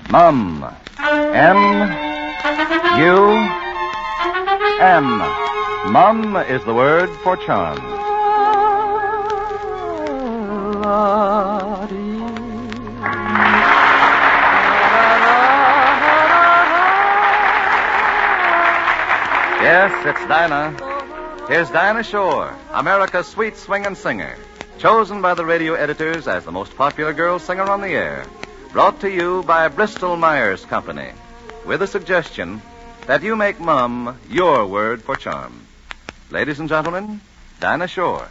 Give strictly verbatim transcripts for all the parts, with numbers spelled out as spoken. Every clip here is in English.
Mum. M U M. Mum is the word for charm. Yes, it's Dinah. Here's Dinah Shore, America's sweet swinging singer, chosen by the radio editors as the most popular girl singer on the air. Brought to you by Bristol Myers Company, with a suggestion that you make Mum your word for charm. Ladies and gentlemen, Dinah Shore.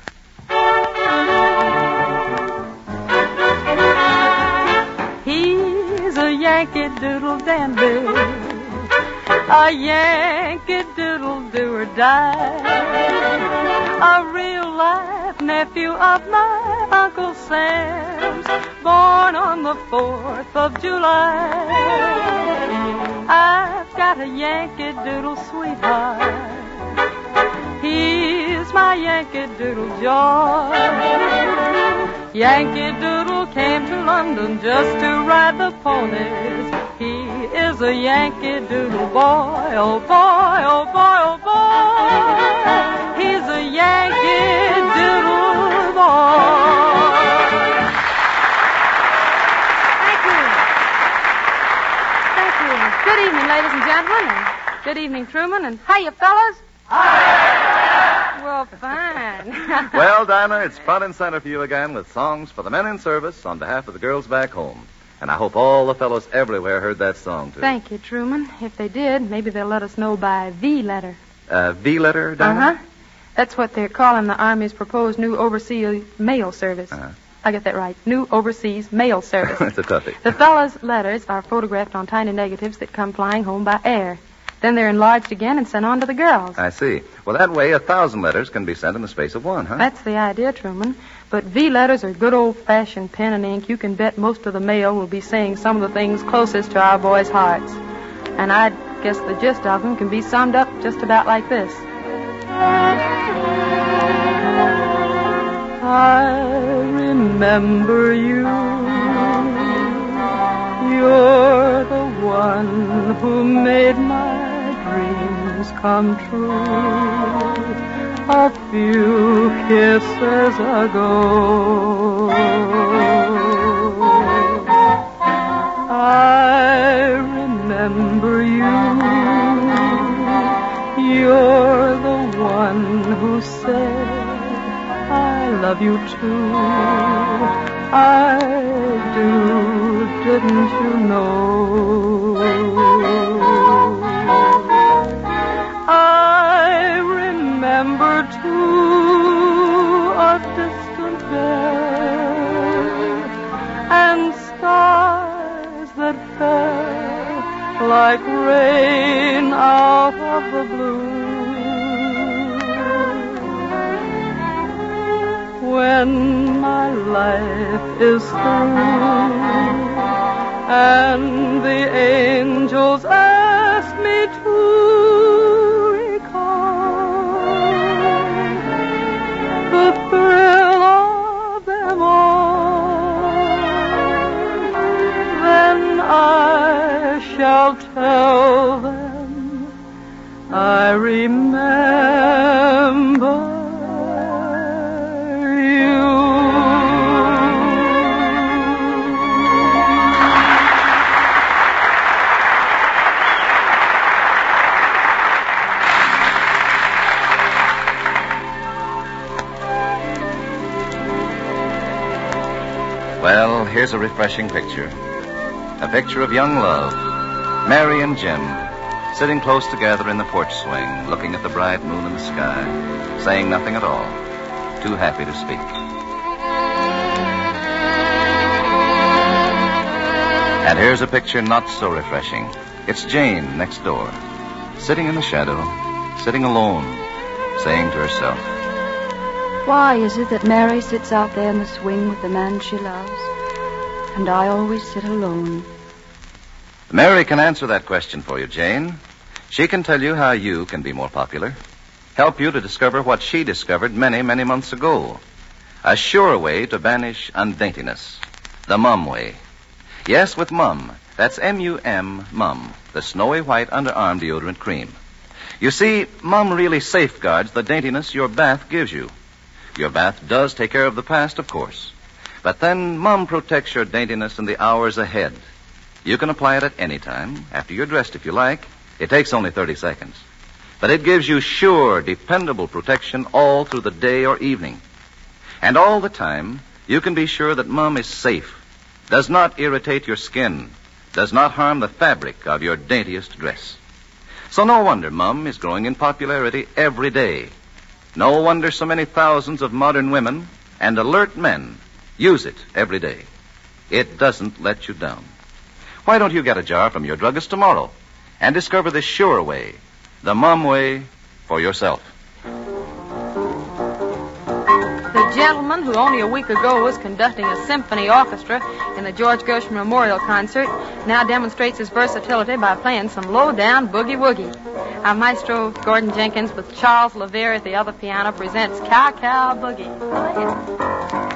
He's a Yankee Doodle dandy, a Yankee Doodle do or die, a real life nephew of my Uncle Sam's, born on the fourth of July. I've got a Yankee Doodle sweetheart, he's my Yankee Doodle joy. Yankee Doodle came to London just to ride the ponies. He is a Yankee Doodle boy, oh boy, oh boy, oh boy. He's a Yankee Doodle boy. Thank you. Thank you. Good evening, ladies and gentlemen, and good evening, Truman, and hiya, fellas. Hi. Well, fine. Well, Dinah, it's front and center for you again with songs for the men in service on behalf of the girls back home. And I hope all the fellows everywhere heard that song, too. Thank you, Truman. If they did, maybe they'll let us know by V letter. Uh, V letter, Dinah? Uh-huh. That's what they're calling the Army's proposed new overseas mail service. Uh-huh. I get that right. New overseas mail service. That's a toughie. The fellas' letters are photographed on tiny negatives that come flying home by air. Then they're enlarged again and sent on to the girls. I see. Well, that way a thousand letters can be sent in the space of one, huh? That's the idea, Truman. But V letters are good old-fashioned pen and ink. You can bet most of the mail will be saying some of the things closest to our boys' hearts. And I guess the gist of them can be summed up just about like this. I remember you. You're the one who made my dreams come true a few kisses ago. I remember you. You're the one who said I love you too. I do, didn't you know? I remember too a distant day and stars that fell like rain out of the blue. When my life is through and the angels ask me to recall the thrill of them all, then I shall tell them I remember. Well, here's a refreshing picture. A picture of young love, Mary and Jim, sitting close together in the porch swing, looking at the bright moon in the sky, saying nothing at all, too happy to speak. And here's a picture not so refreshing. It's Jane next door, sitting in the shadow, sitting alone, saying to herself, why is it that Mary sits out there in the swing with the man she loves, and I always sit alone? Mary can answer that question for you, Jane. She can tell you how you can be more popular, help you to discover what she discovered many, many months ago. A sure way to banish undaintiness. The Mum way. Yes, with Mum, That's M U M, Mum, the snowy white underarm deodorant cream. You see, Mum really safeguards the daintiness your bath gives you. Your bath does take care of the past, of course. But then Mum protects your daintiness in the hours ahead. You can apply it at any time, after you're dressed if you like. It takes only thirty seconds. But it gives you sure, dependable protection all through the day or evening. And all the time, you can be sure that Mum is safe, does not irritate your skin, does not harm the fabric of your daintiest dress. So no wonder Mum is growing in popularity every day. No wonder so many thousands of modern women and alert men use it every day. It doesn't let you down. Why don't you get a jar from your druggist tomorrow and discover the sure way, the Mum way, for yourself? The gentleman who only a week ago was conducting a symphony orchestra in the George Gershwin Memorial Concert now demonstrates his versatility by playing some low-down boogie-woogie. Our maestro, Gordon Jenkins, with Charles LaVere at the other piano, presents Cow Cow Boogie. Play it.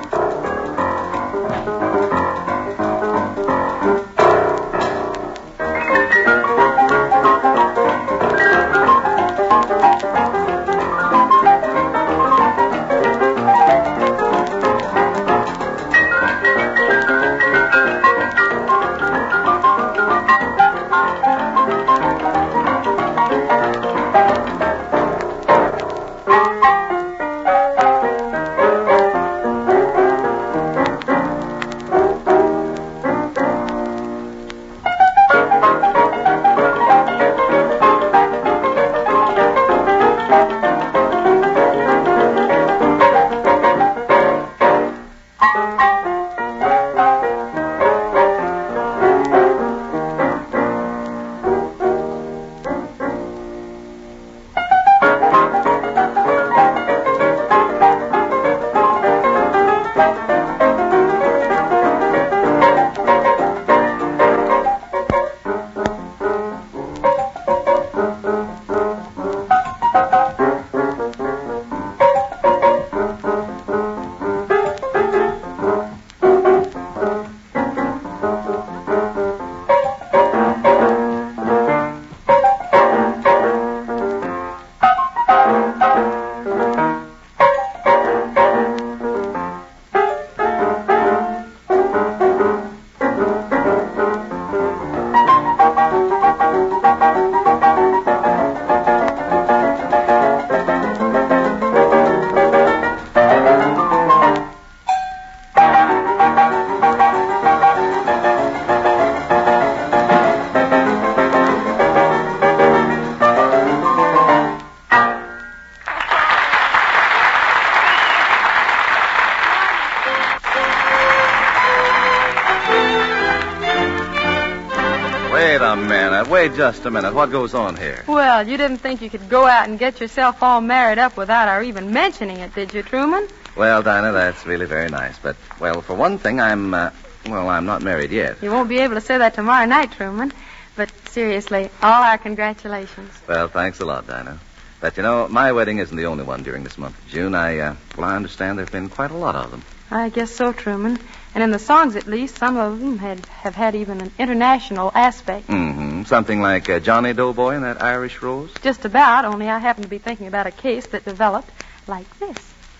Wait a minute. Wait just a minute. What goes on here? Well, you didn't think you could go out and get yourself all married up without our even mentioning it, did you, Truman? Well, Dinah, that's really very nice. But, well, for one thing, I'm, uh, well, I'm not married yet. You won't be able to say that tomorrow night, Truman. But seriously, all our congratulations. Well, thanks a lot, Dinah. But, you know, my wedding isn't the only one during this month of June. I, uh, well, I understand there have been quite a lot of them. I guess so, Truman. And in the songs, at least, some of them had, have had even an international aspect. Mm-hmm. Something like uh, Johnny Doughboy and that Irish Rose? Just about, only I happen to be thinking about a case that developed like this.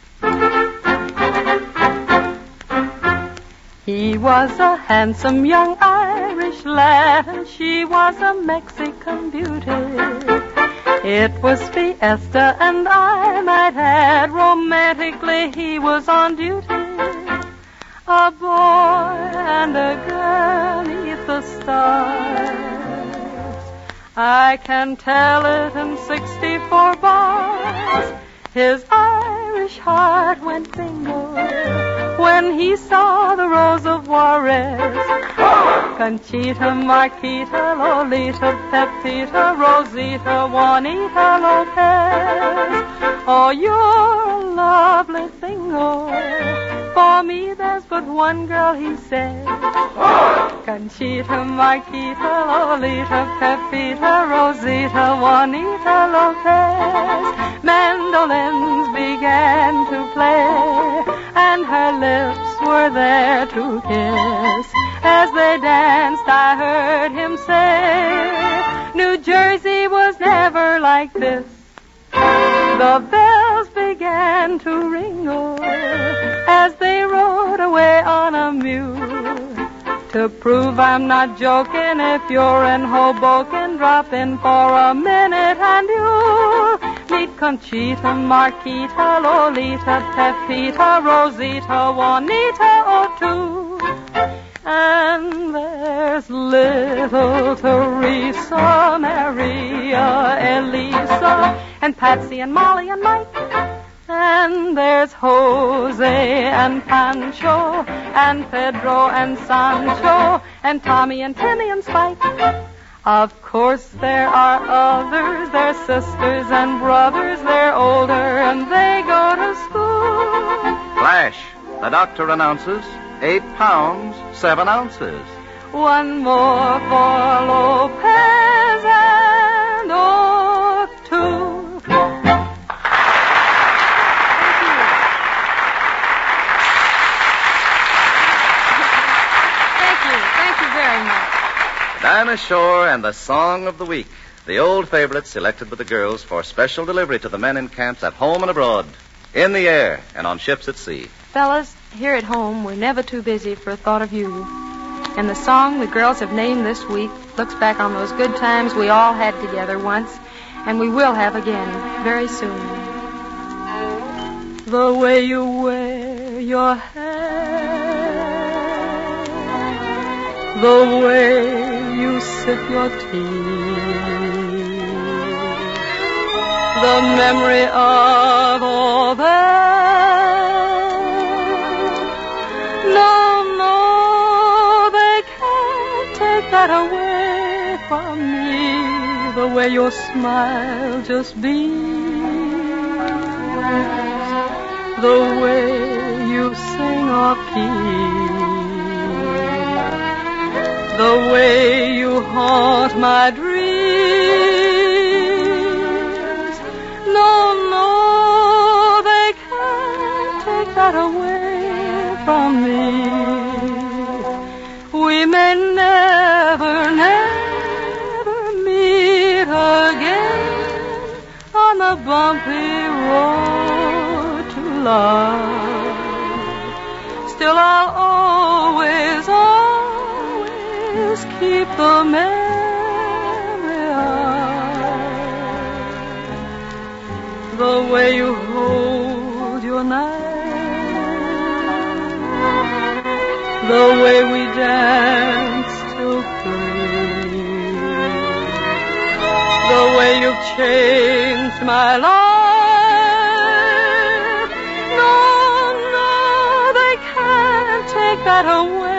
He was a handsome young Irish lad, and she was a Mexican beauty. It was fiesta, and I might add, romantically he was on duty. A boy and a girl neath the stars. I can tell it in sixty-four bars. His Irish heart went bingo when he saw the Rose of Juarez. Conchita, Marquita, Lolita, Pepita, Rosita, Juanita Lopez. Oh, you're a lovely thing, oh. For me, there's but one girl, he said. Conchita, Marquita, Lolita, Pepita, Rosita, Juanita Lopez. Mandolins began to play, and her lips were there to kiss. As they danced, I heard him say, New Jersey was never like this. The bells began to ring-o as they rode away on a mule. To prove I'm not joking, if you're in Hoboken, drop in for a minute and you'll meet Conchita, Marquita, Lolita, Pepita, Rosita, Juanita, O'Toole. And there's little Teresa, Maria, Elisa, and Patsy and Molly and Mike. And there's Jose and Pancho and Pedro and Sancho and Tommy and Timmy and Spike. Of course there are others, they're sisters and brothers, they're older and they go to school. Flash, the doctor announces, eight pounds, seven ounces. One more for Lopez and O'Toole. Dinah Shore and the Song of the Week, the old favorite selected by the girls for special delivery to the men in camps at home and abroad, in the air and on ships at sea. Fellas, here at home, we're never too busy for a thought of you. And the song the girls have named this week looks back on those good times we all had together once, and we will have again very soon. The way you wear your hair, the way you sip your tea, the memory of all that. No, no, they can't take that away from me. The way your smile just beams, the way you sing off key, the way you haunt my dreams. No, no, they can't take that away from me. We may never, never meet again on the bumpy road to love. Still, I'll always, always keep the memory of the way you hold your knife, the way we danced till three, the way you've changed my life. No, no, they can't take that away.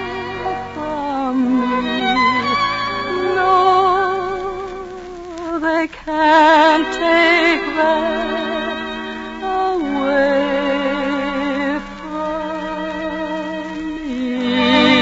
They can't take that away from me.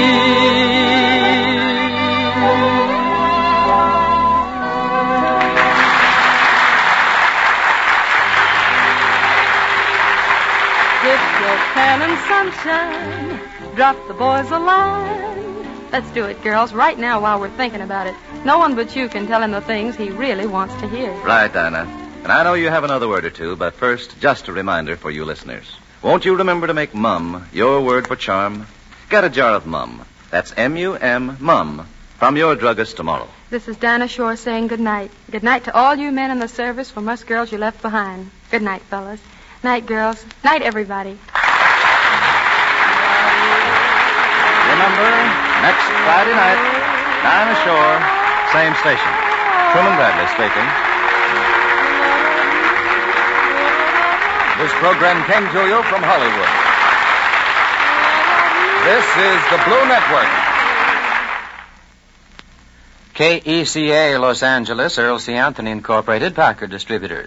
If you're cannon sunshine, drop the boys a line. Let's do it, girls, right now while we're thinking about it. No one but you can tell him the things he really wants to hear. Right, Dinah. And I know you have another word or two, but first, just a reminder for you listeners. Won't you remember to make Mum your word for charm? Get a jar of Mum. That's M U M, Mum, from your druggist tomorrow. This is Dinah Shore saying good night. Good night to all you men in the service, from us girls you left behind. Good night, fellas. Night, girls. Night, everybody. Remember, next Friday night, Dinah Shore, same station. Truman Bradley speaking. This program came to you from Hollywood. This is the Blue Network. K E C A, Los Angeles, Earl C. Anthony Incorporated, Packard Distributors.